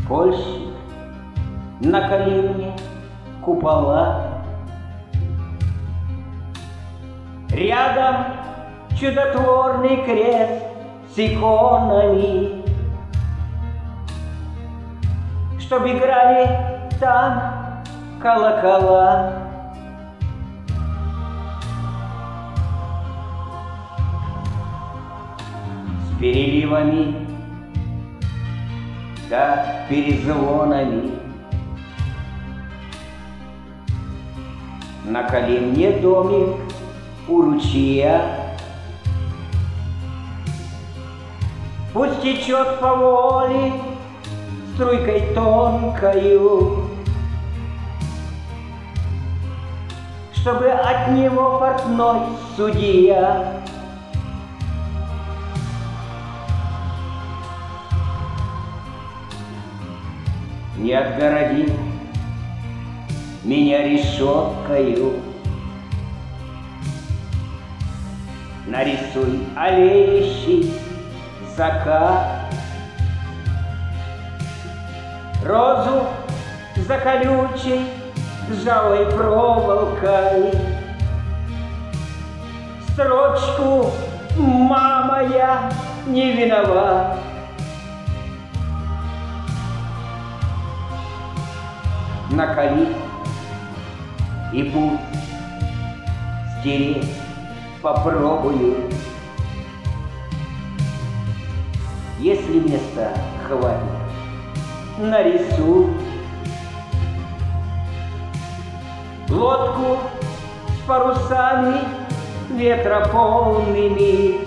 Кольщик, наколи мне купола. Рядом чудотворный крест с иконами, чтоб играли там колокола. С переливами да перезвонами. Наколи мне домик у ручья, пусть течет по воле струйкой тонкою, чтобы от него портной судья не отгородил меня решеткою. Нарисуй алеющий закат, розу за колючей ржавой проволокой, строчку «Мама, я не виноват». Наколи и пусть стереть попробую. Если места хватит, нарисуй лодку с парусами ветрополными.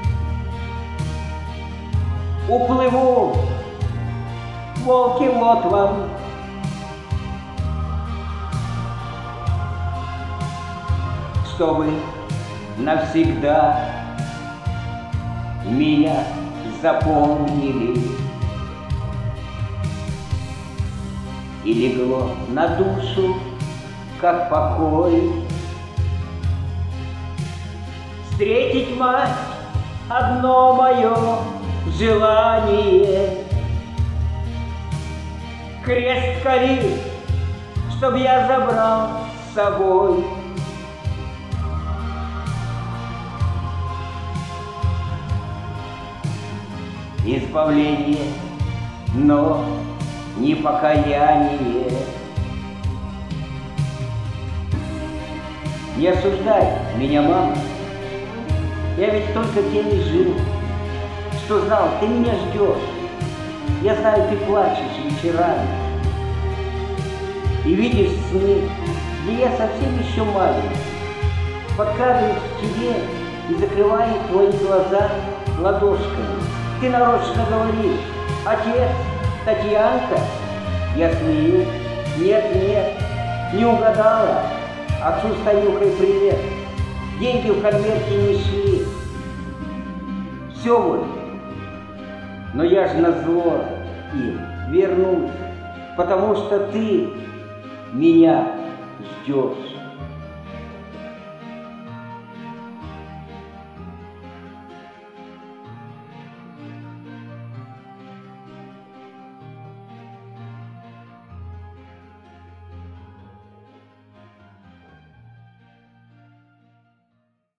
Уплыву, волки, вот вам чтобы навсегда меня запомнили. И легло на душу, как покой, встретить мать одно мое желание. Крест кали, чтоб я забрал с собой. Избавление, но не покаяние. Не осуждай меня, мама, я ведь только тем и жил, что знал, ты меня ждешь. Я знаю, ты плачешь вечерами и видишь сны, где я совсем еще маленький, подкрадываюсь к тебе и закрываю твои глаза ладошками. Ты нарочно говоришь: отец, Татьянка. Я смеюсь: нет, нет, не угадала. Отцу с Танюхой привет. Деньги в конверте не шли. Все вот. Но я ж назло им вернусь, потому что ты меня ждешь.